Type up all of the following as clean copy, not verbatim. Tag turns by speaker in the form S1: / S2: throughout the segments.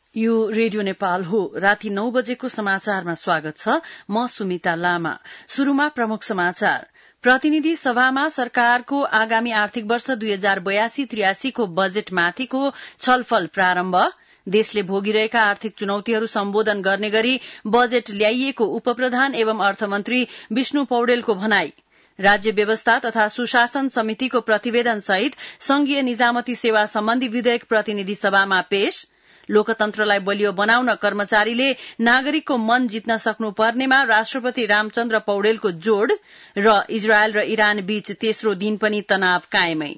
S1: यो रेडियो नेपाल हो। राति 9 बजेको समाचारमा स्वागत छ। म सुमिता लामा। शुरूमा प्रमुख समाचार। प्रतिनिधि सभामा सरकारको आगामी आर्थिक वर्ष 2082-83 को बजेटमाथिको छलफल प्रारम्भ। देशले भोगिरहेका आर्थिक चुनौतीहरू सम्बोधन गर्ने गरी बजेट ल्याइएको उपप्रधान एवं अर्थमन्त्री विष्णु पौडेलको भनाई। राज्य व्यवस्था तथा सुशासन समितिको प्रतिवेदन सहित संघीय निजामती सेवा सम्बन्धी विधेयक प्रतिनिधि सभामा पेश। लोकतन्त्रलाई बलियो बनाउन कर्मचारीले नागरिकको मन जित्न सक्नुपर्नेमा राष्ट्रपति रामचन्द्र पौडेलको जोड़। र इजरायल र इरान बीच तेस्रो दिन पनि तनाव कायमै।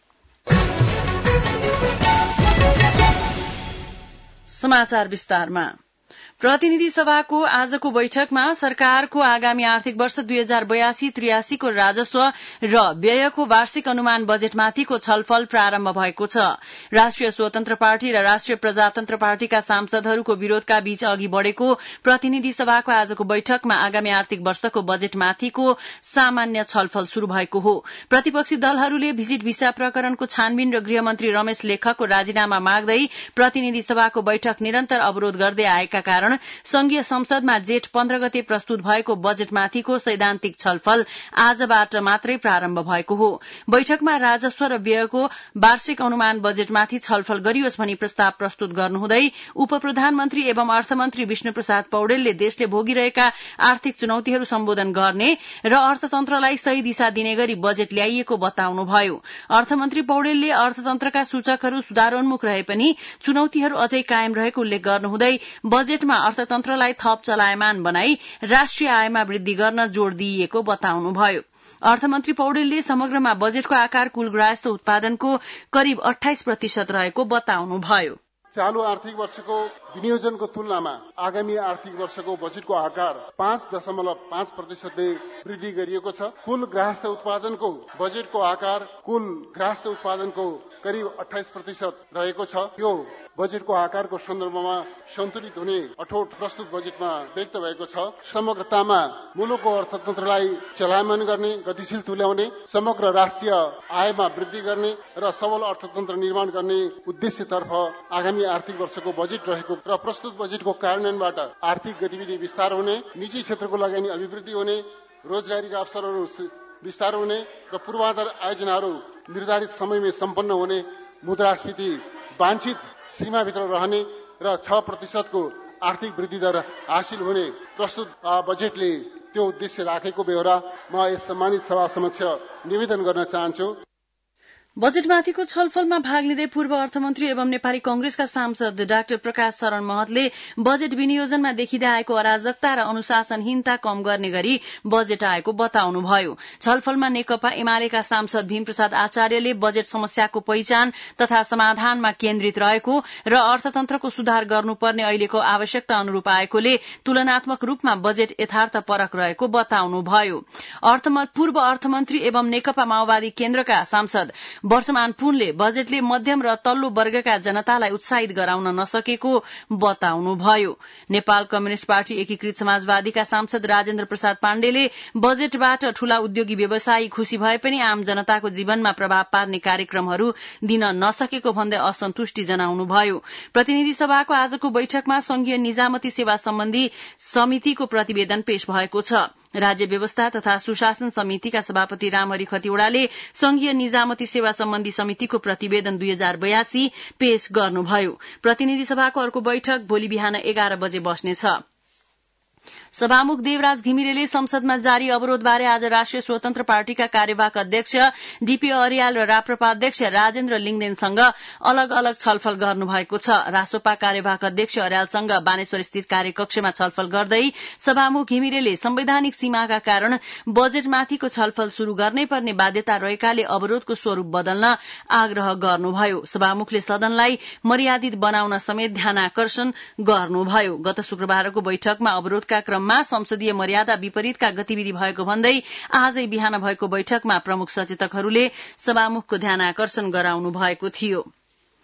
S1: समाचार विस्तारमा। प्रतिनिधि सभाको आजको बैठकमा सरकारको आगामी आर्थिक वर्ष 2082-83 को राजस्व र व्ययको वार्षिक अनुमान बजेटमाथिको छलफल प्रारम्भ भएको छ। राष्ट्रिय स्वतन्त्र पार्टी र राष्ट्रिय प्रजातन्त्र पार्टीका सांसदहरूको विरोधका बीच अघि बढ़ेको प्रतिनिधि सभाको आजको बैठकमा आगामी आर्थिक वर्षको बजेटमाथिको सामान्य छलफल शुरू भएको हो। प्रतिपक्षी दलहरूले भिजिट भिसा प्रकरणको छानबिन र गृहमन्त्री रमेश लेखकको राजीनामा माग्दै प्रतिनिधि सभाको बैठक निरन्तर अवरोध गर्दै आएका कारण संघीय संसदमा जेठ 15 गते प्रस्तुत भएको बजेटमाथिको सैद्धान्तिक छलफल आजबाट मात्रै प्रारम्भ भएको हो। बैठकमा राजस्व र व्ययको वार्षिक अनुमान बजेटमाथि छलफल गरियोस् भनी प्रस्ताव प्रस्तुत गर्नुहुँदै उपप्रधानमन्त्री एवं अर्थमन्त्री विष्णु प्रसाद पौडेलले देशले भोगिरहेका आर्थिक चुनौतीहरू सम्बोधन गर्ने र अर्थतन्त्रलाई सही दिशा दिने गरी बजेट ल्याइएको बताउनुभयो। अर्थमन्त्री पौडेलले अर्थतन्त्रका सूचकहरू सुधारोन्मुख रहे पनि चुनौतीहरू अझै कायम रहेको उल्लेख गर्नुहुँदै बजेटमा अर्थतन्त्रलाई थप चलायमान बनाई राष्ट्रिय आयमा वृद्धि गर्न जोड़ दिइएको बताउनुभयो। अर्थमन्त्री पौडेलले समग्रमा बजेटको आकार कुल गृहस्थ उत्पादनको करिब 28% रहेको बताउनुभयो।
S2: चालू आर्थिक वर्षको विनियोजनको तुलनामा आगामी आर्थिक वर्षको बजेटको आकार 5.5% ले वृद्धि गरिएको छ। कुल गृहस्थ उत्पादनको बजेटको आकार कुल गृहस्थ उत्पादनको करिब 28% रहेको छ। यो बजेटको आकारको सन्दर्भमा सन्तुलित हुने अठोट प्रस्तुत बजेटमा व्यक्त भएको छ। समग्रतामा मुलुकको अर्थतन्त्रलाई चलायमान गर्ने, गतिशील तुल्याउने, समग्र राष्ट्रिय आयमा वृद्धि गर्ने र सबल अर्थतन्त्र निर्माण गर्ने उद्देश्यतर्फ आगामी आर्थिक वर्षको बजेट रहेको र प्रस्तुत बजेटको कार्यान्वयनबाट आर्थिक गतिविधि विस्तार हुने, निजी क्षेत्रको लगानी अभिवृद्धि हुने, रोजगारीका अवसरहरू विस्तार हुने र पूर्वाधार आयोजनाहरू निर्धारित समयमै सम्पन्न हुने, मुद्रास्फीति वाञ्छित सीमाभित्र रहने र 6% को आर्थिक वृद्धि दर हासिल हुने प्रस्तुत बजेटले त्यो उद्देश्य राखेको बेहोरा म यस सम्मानित सभा समक्ष निवेदन गर्न चाहन्छु।
S1: बजेटमाथिको छलफलमा भाग लिँदै पूर्व अर्थमन्त्री एवं नेपाली कांग्रेसका सांसद डाक्टर प्रकाश शरण महतले बजेट विनियोजनमा देखिँदै आएको अराजकता र अनुशासनहीनता कम गर्ने गरी बजेट आएको बताउनुभयो। छलफलमा नेकपा एमालेका सांसद भीमप्रसाद आचार्यले बजेट समस्याको पहिचान तथा समाधानमा केन्द्रित रहेको र अर्थतन्त्रको सुधार गर्नुपर्ने अहिलेको आवश्यकता अनुरूप आएकोले तुलनात्मक रूपमा बजेट यथार्थपरक रहेको बताउनुभयो। पूर्व अर्थमन्त्री एवं नेकपा माओवादी केन्द्रका सांसद वर्षमान पुनले बजेटले मध्यम र तल्लो वर्गका जनतालाई उत्साहित गराउन नसकेको बताउनुभयो। नेपाल कम्युनिष्ट पार्टी एकीकृत समाजवादीका सांसद राजेन्द्र प्रसाद पाण्डेले बजेटबाट ठूला उद्योगी व्यवसायी खुशी भए पनि आम जनताको जीवनमा प्रभाव पार्ने कार्यक्रमहरू दिन नसकेको भन्दै असन्तुष्टि जनाउनुभयो। प्रतिनिधि सभाको आजको बैठकमा संघीय निजामती सेवा सम्बन्धी समितिको प्रतिवेदन पेश भएको छ। राज्य व्यवस्था तथा सुशासन समितिका सभापति रामहरि खतिवड़ाले संघीय निजामती सेवा सम्बन्धी समितिको प्रतिवेदन 2082 पेश गर्नुभयो। प्रतिनिधि सभाको अर्को बैठक भोलि बिहान 11 बजे बस्नेछ। सभामुख देवराज घिमिरेले संसदमा जारी अवरोधबारे आज राष्ट्रिय स्वतन्त्र पार्टीका कार्यवाहक अध्यक्ष डीपी अर्याल र राप्रपा अध्यक्ष राजेन्द्र लिङदेनसँग अलग अलग छलफल गर्नुभएको छ। रासोपा कार्यवाहक अध्यक्ष अर्यालसँग बानेश्वर स्थित कार्यकक्षमा छलफल गर्दै सभामुख घिमिरेले संवैधानिक सीमाका कारण बजेटमाथिको छलफल शुरू गर्नै पर्ने बाध्यता रहेकाले अवरोधको स्वरूप बदल्न आग्रह गर्नुभयो। सभामुखले सदनलाई मर्यादित बनाउन समेत ध्यानाकर्षण गर्नुभयो। गत शुक्रबारको बैठकमा अवरोधका क्रममा संसदीय मर्यादा विपरीतका गतिविधि भएको भन्दै आजै बिहान भएको बैठकमा प्रमुख सचेतकहरूले सभामुखको ध्यानाकर्षण गराउनु भएको थियो।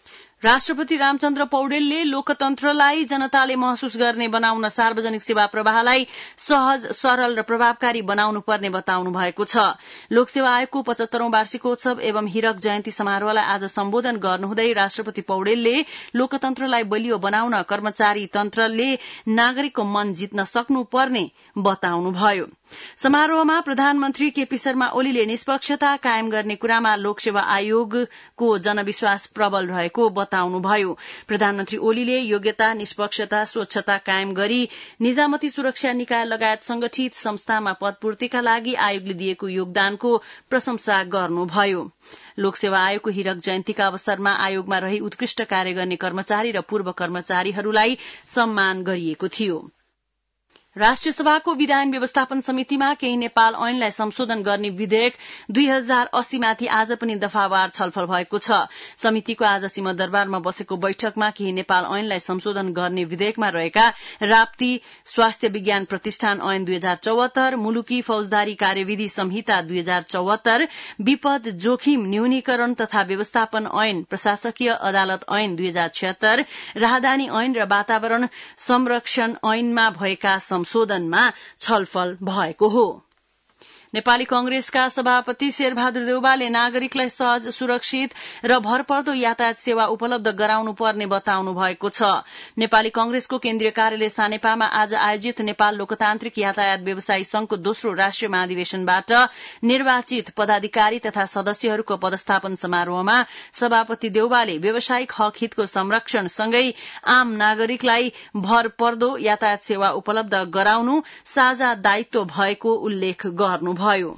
S1: राष्ट्रपति रामचन्द्र पौडेलले लोकतन्त्रलाई जनताले महसुस गर्ने बनाउन सार्वजनिक सेवा प्रवाहलाई सहज, सरल र प्रभावकारी बनाउनु पर्ने बताउनु भएको छ। लोकसेवा आयोगको 75औं वार्षिकोत्सव एवं हीरक जयन्ती समारोहलाई आज सम्बोधन गर्नुहुँदै राष्ट्रपति पौडेलले लोकतन्त्रलाई बलियो बनाउन कर्मचारी तन्त्रले नागरिकको मन जित्न सक्नुपर्ने बताउनुभयो। समारोहमा प्रधानमन्त्री केपी शर्मा ओलीले निष्पक्षता कायम गर्ने कुरामा लोकसेवा आयोगको जनविश्वास प्रबल रहेको बताउनुभयो। प्रधानमन्त्री ओलीले योग्यता, निष्पक्षता, स्वच्छता कायम गरी निजामती सुरक्षा निकाय लगायत संगठित संस्थामा पदपूर्तिका लागि आयोगले दिएको योगदानको प्रशंसा गर्नुभयो। लोकसेवा आयोगको हीरक जयन्तीका अवसरमा आयोगमा रही उत्कृष्ट कार्य गर्ने कर्मचारी र पूर्व कर्मचारीहरूलाई सम्मान गरिएको थियो। राष्ट्रिय सभाको विधान व्यवस्थापन समितिमा केही नेपाल ऐनलाई संशोधन गर्ने विधेयक 2080 माथि आज पनि दफावार छलफल भएको छ। समितिको आज सिंहदरबारमा बसेको बैठकमा केही नेपाल ऐनलाई संशोधन गर्ने विधेयकमा रहेका राप्ती स्वास्थ्य विज्ञान प्रतिष्ठान ऐन 2074, मुलुकी फौजदारी कार्यविधि संहिता 2074, विपद जोखिम न्यूनीकरण तथा व्यवस्थापन ऐन, प्रशासकीय अदालत ऐन 2076, राहदानी ऐन र वातावरण संरक्षण ऐनमा भएका संशोधनमा छलफल भएको हो। नेपाली कांग्रेसका सभापति शेरबहादुर देउवाले नागरिकलाई सहज, सुरक्षित र भरपर्दो यातायात सेवा उपलब्ध गराउनु पर्ने बताउनु भएको छ। नेपाली कांग्रेसको केन्द्रीय कार्यालय सानेपामा आज आयोजित नेपाल लोकतान्त्रिक यातायात व्यवसायी संघको दोस्रो राष्ट्रिय महाधिवेशनबाट निर्वाचित पदाधिकारी तथा सदस्यहरूको पदस्थापन समारोहमा सभापति देउवाले व्यावसायिक हक हितको संरक्षण सँगै आम नागरिकलाई भरपर्दो यातायात सेवा उपलब्ध गराउनु साझा दायित्व भएको उल्लेख गर्नुभयो।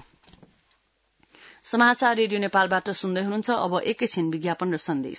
S1: समाचार रेडियो नेपालबाट सुन्दै हुनुहुन्छ। अब एकैछिन विज्ञापन र सन्देश।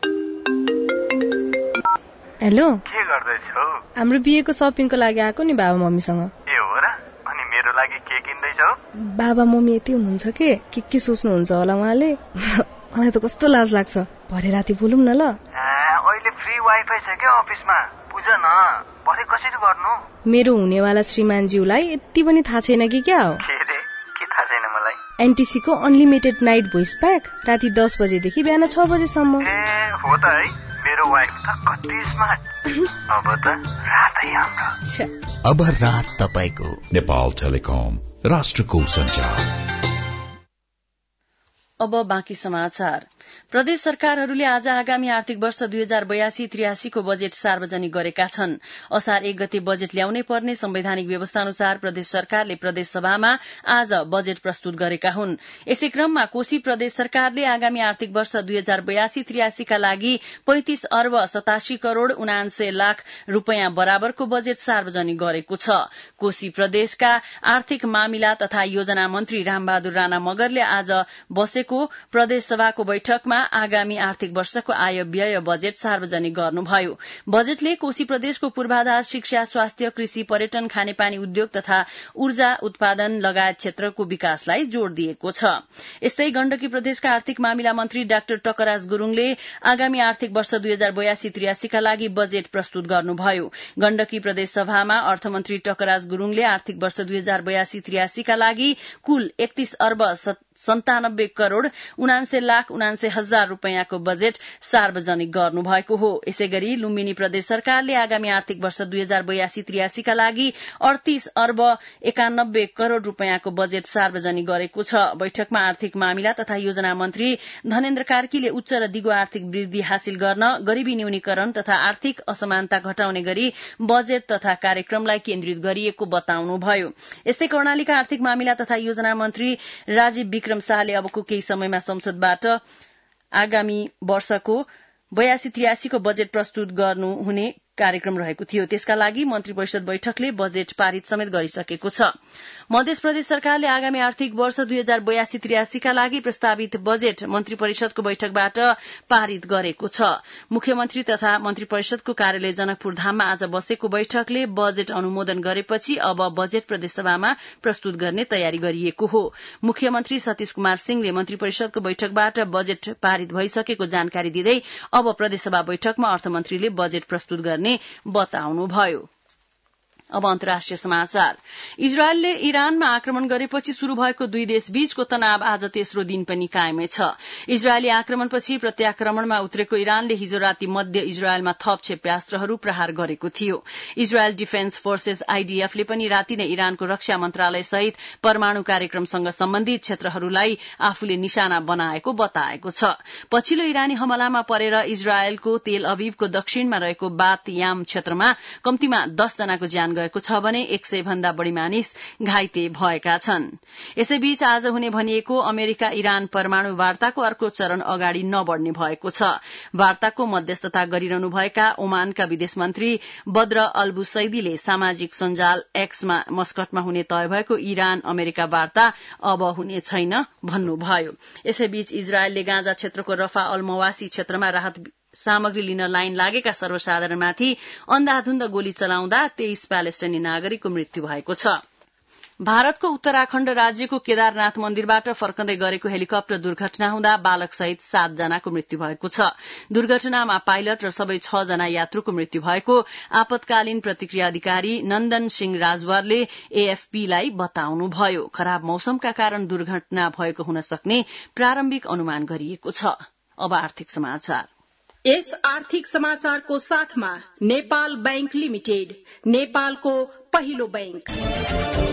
S3: हेलो,
S4: के गर्दैछौ?
S3: हाम्रो बिहेको शपिङको लागि आएको नि बाबा मम्मीसँग।
S4: ए हो र? अनि मेरो लागि के किन्दैछौ?
S3: बाबा मम्मी यति हुनुहुन्छ के सोच्नुहुन्छ होला उहाँले। मलाई त कस्तो लाज लाग्छ। भरे राति बोलौँ न ल।
S4: अहिले फ्री वाइफाई छ के अफिसमा? बुझ न, भरे कसरी गर्नु?
S3: मेरो हुनेवाला श्रीमानज्यूलाई यति पनि थाहा छैन कि क्या हो?
S4: के थाहा छैन मलाई?
S3: एनटीसी को अनलिमिटेड नाइट भोइस प्याक राति 10 बजेदेखि बिहान 6 बजेसम्म।
S4: हो त है, मेरो वाइफ त कति स्मार्ट। अब त रातै हाम्रो।
S5: अब रात तपाईको। नेपाल टेलिकम, राष्ट्रको सञ्चार।
S1: अब बाँकी समाचार। प्रदेश सरकारहरूले आज आगामी आर्थिक वर्ष 2082-83 को बजेट सार्वजनिक गरेका छन्। असार 1 गते बजेट ल्याउनै पर्ने संवैधानिक व्यवस्था अनुसार प्रदेश सरकारले प्रदेश सभामा आज बजेट प्रस्तुत गरेका हुन्। यसै क्रममा कोशी प्रदेश सरकारले आगामी आर्थिक वर्ष 2082-83 का लागि 35 अर्ब 87 करोड़ 79 लाख रूपियाँ बराबरको बजेट सार्वजनिक गरेको छ। कोशी प्रदेशका आर्थिक मामिला तथा योजना मन्त्री रामबहादुर राणा मगरले आज बसेको प्रदेश सभाको बैठकमा आगामी आर्थिक वर्षको आय व्यय बजेट सार्वजनिक गर्नुभयो। बजेटले कोशी प्रदेशको पूर्वाधार, शिक्षा, स्वास्थ्य, कृषि, पर्यटन, खानेपानी उद्योग तथा ऊर्जा उत्पादन लगायत क्षेत्रको विकासलाई जोड़ दिएको छ। यस्तै गण्डकी प्रदेशका आर्थिक मामिला मन्त्री डाक्टर टकराज गुरूङले आगामी आर्थिक वर्ष 2082-83 का लागि बजेट प्रस्तुत गर्नुभयो। गण्डकी प्रदेश सभामा अर्थमन्त्री टकराज गुरूङले आर्थिक वर्ष 2082-83 का लागि कुल 31 अर्ब 97 करोड़ 79 लाख 79 हजार रूपियाँको बजेट सार्वजनिक गर्नुभएको हो। यसैगरी लुम्बिनी प्रदेश सरकारले आगामी आर्थिक वर्ष 2082-83 का लागि 38 अर्ब 91 करोड़ रूपियाँको बजेट सार्वजनिक गरेको छ। बैठकमा आर्थिक मामिला तथा योजना मन्त्री धनेन्द्र कार्कीले उच्च र दिगो आर्थिक वृद्धि हासिल गर्न, गरीबी न्यूनीकरण तथा आर्थिक असमानता घटाउने गरी बजेट तथा कार्यक्रमलाई केन्द्रित गरिएको बताउनुभयो। यस्तै कर्णालीका आर्थिक मामिला तथा योजना मन्त्री राजीव विक्रम शाहले अबको केही समयमा संसदबाट आगामी वर्षको 82-83 को बजेट प्रस्तुत गर्नुहुने कार्यक्रम रहेको थियो। त्यसका लागि मन्त्री परिषद बैठकले बजेट पारित समेत गरिसकेको छ। मध्य प्रदेश सरकारले आगामी आर्थिक वर्ष 2082-83 का लागि प्रस्तावित बजेट मन्त्री परिषदको बैठकबाट पारित गरेको छ। मुख्यमन्त्री तथा मन्त्री परिषदको कार्यालय जनकपुर धाममा आज बसेको बैठकले बजेट अनुमोदन गरेपछि अब बजेट प्रदेश सभामा प्रस्तुत गर्ने तयारी गरिएको हो। मुख्यमन्त्री सतीश कुमार सिंहले मन्त्री परिषदको बैठकबाट बजेट पारित भइसकेको जानकारी दिँदै अब प्रदेशसभा बैठकमा अर्थमन्त्रीले बजेट प्रस्तुत गर्ने बताउनुभयो। अब अन्तर्राष्ट्रिय समाचार। इजरायलले इरानमा आक्रमण गरेपछि शुरू भएको दुई देश बीचको तनाव आज तेस्रो दिन पनि कायमै छ। इजरायली आक्रमणपछि प्रत्याक्रमणमा उत्रेको इरानले हिजो राति मध्य इजरायलमा थप क्षेप्यास्त्रहरू प्रहार गरेको थियो। इजरायल डिफेन्स फोर्सेस आईडीएफ ले पनि राति नै इरानको रक्षा मन्त्रालय सहित परमाणु कार्यक्रमसँग सम्बन्धित क्षेत्रहरूलाई आफूले निशाना बनाएको बताएको छ। पछिल्लो इरानी हमलामा परेर इजरायलको तेल अभिवको दक्षिणमा रहेको बात याम क्षेत्रमा कम्तीमा 10 जनाको ज्यान गएको छ भने 100 भन्दा बढ़ी मानिस घाइते भएका छन्। यसैबीच आज हुने भनिएको अमेरिका इरान परमाणु वार्ताको अर्को चरण अगाडि नबढ़ने भएको छ। वार्ताको मध्यस्थता गरिरहनुभएका ओमानका विदेश मन्त्री बद्र अल्बुसैदीले सामाजिक सञ्जाल एक्समा मस्कटमा हुने तय भएको इरान अमेरिका वार्ता अब हुने छैन भन्नुभयो। यसैबीच इजरायलले गाँजा क्षेत्रको रफा अल मवासी क्षेत्रमा राहत सामग्री लिन लाइन लागेका सर्वसाधारणमाथि अन्धाधुन्द गोली चलाउँदा 23 प्यालेस्टाइनी नागरिकको मृत्यु भएको छ। भारतको उत्तराखण्ड राज्यको केदारनाथ मन्दिरबाट फर्कँदै गरेको हेलिकप्टर दुर्घटना हुँदा बालकसहित 7 जनाको मृत्यु भएको छ। दुर्घटनामा पाइलट र सबै 6 जना यात्रुको मृत्यु भएको आपतकालीन प्रतिक्रिया अधिकारी नन्दन सिंह राजवरले एएफपीलाई बताउनुभयो। खराब मौसमका कारण दुर्घटना भएको हुन सक्ने प्रारम्भिक अनुमान गरिएको छ। अब आर्थिक समाचार।
S6: यस आर्थिक समाचारको साथमा नेपाल बैंक लिमिटेड, नेपालको पहिलो बैंक।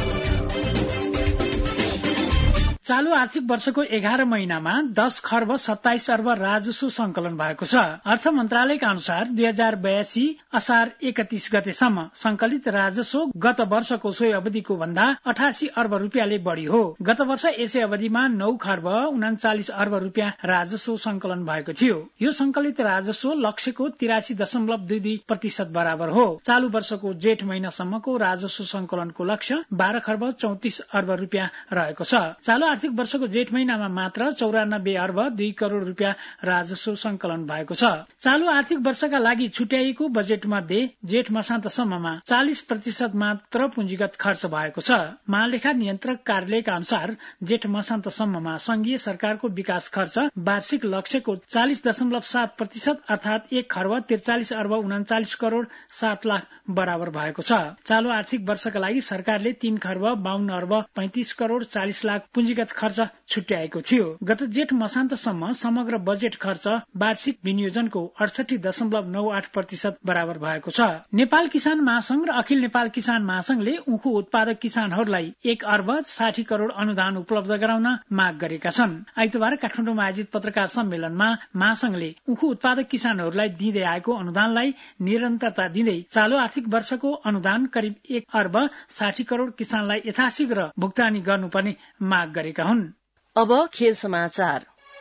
S7: चालू आर्थिक वर्षको 11 महिनामा 10 खर्ब 27 अर्ब राजस्व संकलन भएको छ। अर्थ मन्त्रालयका अनुसार 2082 असार 31 गतेसम्म संकलित राजस्व गत वर्षको सोही अवधिको भन्दा 88 अर्ब रुपियाँले बढ़ी हो। गत वर्ष यसै अवधिमा 9 खर्ब 39 अर्ब रुपियाँ राजस्व संकलन भएको थियो। यो संकलित राजस्व लक्ष्यको 83.22% बराबर हो। चालू वर्षको जेठ महिनासम्मको राजस्व संकलनको लक्ष्य 12 खर्ब 34 अर्ब रुपियाँ रहेको छ। चालू आर्थिक वर्षको जेठ महिनामा मात्र 94 अर्ब 2 करोड़ रुपियाँ राजस्व संकलन भएको छ। चालू आर्थिक वर्षका लागि छुट्याइएको बजेट मध्ये जेठ मसान्तसम्ममा 40% मात्र पुँजीगत खर्च भएको छ। महालेखा नियन्त्रक कार्यालयका अनुसार जेठ मसान्तसम्ममा संघीय सरकारको विकास खर्च वार्षिक लक्ष्यको 40.7% अर्थात 1 खर्ब 43 अर्ब 39 करोड़ 7 लाख बराबर भएको छ। चालू आर्थिक वर्षका लागि सरकारले 3 खर्ब 52 अर्ब 35 करोड़ 40 लाख पुँजीगत खर्च छुट्याएको थियो। गत जेठ मसान्तसम्म समग्र बजेट खर्च वार्षिक विनियोजनको 68.98% बराबर भएको छ। नेपाल किसान महासंघ र अखिल नेपाल किसान महासंघले उखु उत्पादक किसानहरूलाई 1 अर्ब 60 करोड़ अनुदान उपलब्ध गराउन माग गरेका छन्। आइतबार काठमाडौँमा आयोजित पत्रकार सम्मेलनमा महासंघले उखु उत्पादक किसानहरूलाई दिँदै आएको अनुदानलाई निरन्तरता दिँदै चालू आर्थिक वर्षको अनुदान करिब 1 अर्ब 60 करोड़ किसानलाई यथाशीघ्र भुक्तानी गर्नुपर्ने माग गरेका हुन्।
S1: अब खेल समाचार।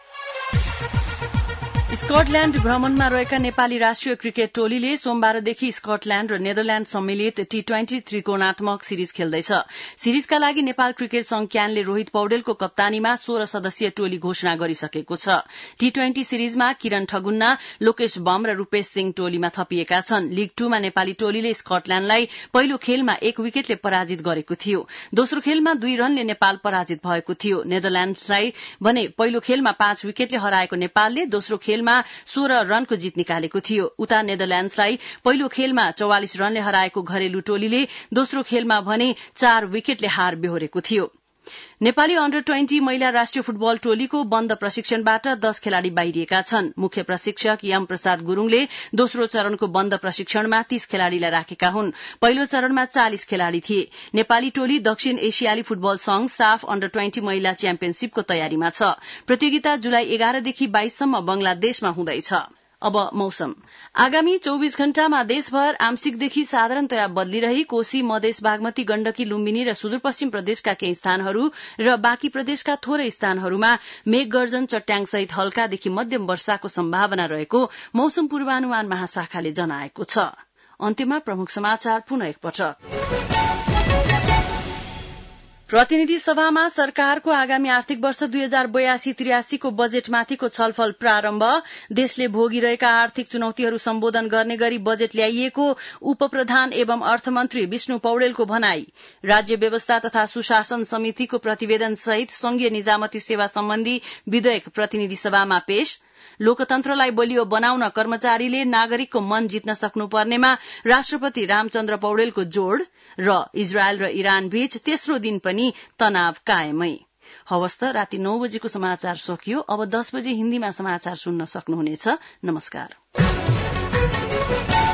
S1: स्कटल्याण्ड भ्रमणमा रहेका नेपाली राष्ट्रिय क्रिकेट टोलीले सोमबारदेखि स्कटल्याण्ड र नेदरल्याण्ड सम्मिलित T20 त्रिकोणात्मक सिरिज खेल्दैछ। सिरिजका लागि नेपाल क्रिकेट संघ क्यानले रोहित पौडेलको कप्तानीमा 16 सदस्यीय टोली घोषणा गरिसकेको छ। T20 सिरिजमा किरण ठगुन्ना, लोकेश बम र रूपेश सिंह टोलीमा थपिएका छन्। लीग 2 मा नेपाली टोलीले स्कटल्याण्डलाई पहिलो खेलमा 1 विकेटले पराजित गरेको थियो। दोस्रो खेलमा 2 रनले नेपाल पराजित भएको थियो। नेदरल्याण्डलाई भने पहिलो खेलमा 5 विकेटले हराएको नेपालले दोस्रो खेलमा 16 रनको जित निकालेको थियो। उता नेदरल्याण्डलाई पहिलो खेलमा 44 रनले हराएको घरेलु टोलीले दोस्रो खेलमा भने 4 विकेटले हार बेहोरेको थियो। नेपाली अन्डर 20 महिला राष्ट्रिय फुटबल टोलीको बन्द प्रशिक्षणबाट 10 खेलाड़ी बाहिरिएका छन्। मुख्य प्रशिक्षक यम प्रसाद गुरूङले दोस्रो चरणको बन्द प्रशिक्षणमा 30 खेलाड़ीलाई राखेका हुन्। पहिलो चरणमा 40 खेलाड़ी थिए। नेपाली टोली दक्षिण एशियाली फुटबल संघ साफ अन्डर 20 महिला च्याम्पियनशीपको तयारीमा छ। प्रतियोगिता जुलाई 11 देखि 22 सम्म बंगलादेशमा हुँदैछ। अब मौसम। आगामी 24 घण्टामा देशभर आंशिकदेखि साधारणतया बदलिरही कोशी, मधेस, बागमती, गण्डकी, लुम्बिनी र सुदूरपश्चिम प्रदेशका केही स्थानहरू र बाँकी प्रदेशका थोरै स्थानहरूमा मेघगर्जन, चट्याङसहित हल्कादेखि मध्यम वर्षाको सम्भावना रहेको मौसम पूर्वानुमान महाशाखाले जनाएको छ। अन्त्यमा प्रमुख समाचार पुनः एकपटक। प्रतिनिधि सभामा सरकारको आगामी आर्थिक वर्ष 2082-83 को बजेटमाथिको छलफल प्रारम्भ। देशले भोगिरहेका आर्थिक चुनौतीहरू सम्बोधन गर्ने गरी बजेट ल्याइएको उपप्रधान एवं अर्थमन्त्री विष्णु पौडेलको भनाई। राज्य व्यवस्था तथा सुशासन समितिको प्रतिवेदन सहित संघीय निजामती सेवा सम्बन्धी विधेयक प्रतिनिधि सभामा पेश। लोकतन्त्रलाई बलियो बनाउन कर्मचारीले नागरिकको मन जित्न सक्नुपर्नेमा राष्ट्रपति रामचन्द्र पौडेलको जोड़ र इजरायल र इरान बीच तेस्रो दिन पनि तनाव कायमै। हवस् त राति 9 बजेको समाचार सकियो। अब 10 बजे हिन्दीमा समाचार सुन्न सक्नुहुनेछ। नमस्कार।